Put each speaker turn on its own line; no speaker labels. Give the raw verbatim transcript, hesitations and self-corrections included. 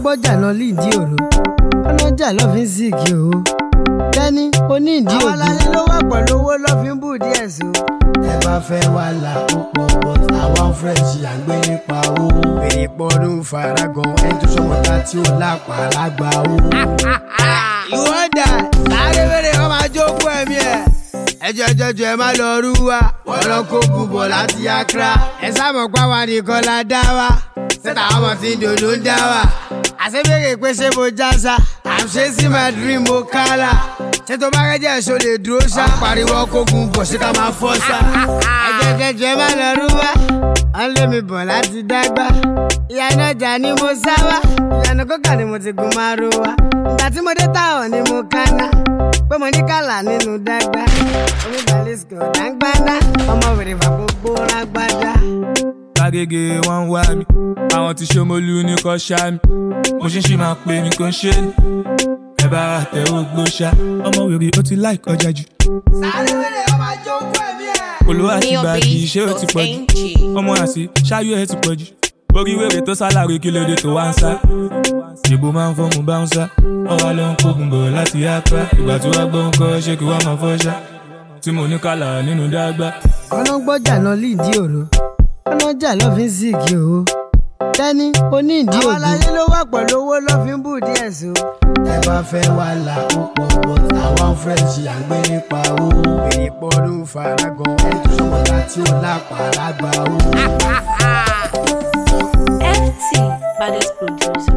ọlọ́gbọ́jà lọ lídìí òru ọlọ́jà lọ fi ń sìkì o tẹ́ni onídìí òru. àwọn aláyé ló wà pẹ̀lú owó lọ́ fi ń bù díẹ̀ so. ẹ bá fẹ́ wà là ó pọ̀ but àwọn french à ń gbé nípa o. èrè pọ́ọ́dún faragan ẹni tó sọmọta tí ó lápá lágbà o. ìwọ́dà sáré wẹ́rẹ́ wọn máa jókòó ẹ̀mí ẹ̀. ẹjọ́ ẹjọ́ jọ ẹ má lọ rú wa wọ́n lọ kó gùbọ̀ láti Accra. ẹ sábà pa wa nìkan la dá wa sẹ́tà ọmọ tí ń dòdò ń dá wa. àṣebéèrè pé ṣé mo jásá I'm chasing my dream mo kálá. ṣé tó bá rẹ́jẹ̀ ṣo lè dúró ṣá. pariwo kógun bọ̀ ṣé ká máa fọ́ sá. ẹjọ́ ẹjọ́ jọ ẹ má lọ rú wa wọ́n lé mi bọ̀ láti dágbà. ìyànà ọjà ni mo sá wá ìyànà kókà ni mo ti gun máa ro wa. ìgbà tí mo dé táwọn ni mo kánná pé mo ní kàlà nínú dágbà. omi balisco dáńgbáná ọmọ wèrè fà gbogbo rágbádá.
Lágége wọ́n wá mi àwọn tí Ṣómólú ní kọ́ ṣá mi mo ṣe ń ṣe máa pè mí kò ń ṣe ni ẹ bá tẹ ogbó ṣá ọmọ wèrè ó ti láì kọjá jù.
sáré wèrè ọmọ àjọpọ̀ ẹ̀mí ẹ̀.
olówó àti bàbí iṣẹ́ ó ti pọ̀ jù ọmọ àti ṣáyé ẹ̀ ti pọ̀ jù orí wèrè tó sálárè kí lóde tó wá ń sá ìbò máa ń fọ́ọ̀mù bá ń sá ọwọ́ ló ń kógun bọ̀ láti Accra ìgbà tí wàá gbọ́ ń kọ́ ṣé kí wàá máa fọ́ ṣá tí mo ní kàlà nínú dágbà.
ọlọ́gbọ́jà lọ lídìí òru ọlọ́jà lọ fi ń sìkì o tẹ́ni onídìí òru. àwọn aláyé ló wà pẹ̀lú owó lọ́ fi ń bù díẹ̀ so. ẹ bá fẹ́ wà là ó pọ̀ but àwọn french à ń gbé nípa o. èrè pọ́ọ́dún faragan ẹni tó sọmọta tí ó lápá lágbà o.
F T baddest producer.